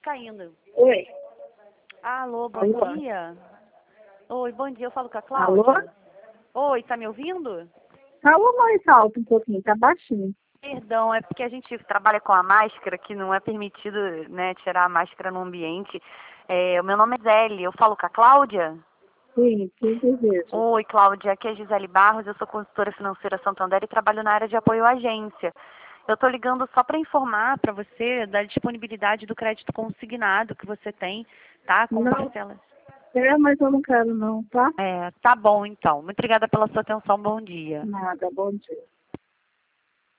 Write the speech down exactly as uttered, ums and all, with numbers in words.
Caindo. Oi. Alô, bom Alô? dia. Oi, bom dia. Eu falo com a Cláudia. Alô? Oi, tá me ouvindo? Fala mais alto um pouquinho, tá baixinho. Perdão, é porque a gente trabalha com a máscara, que não é permitido, né, tirar a máscara no ambiente. É, o meu nome é Zélia. Eu falo com a Cláudia? Sim, que desejo. Oi, Cláudia. Aqui é Gisele Barros. Eu sou consultora financeira Santander e trabalho na área de apoio à agência. Eu estou ligando só para informar para você da disponibilidade do crédito consignado que você tem, tá? Com Não, parcelas. é, mas eu não quero não, tá? É, tá bom então. Muito obrigada pela sua atenção. Bom dia. Nada, bom dia.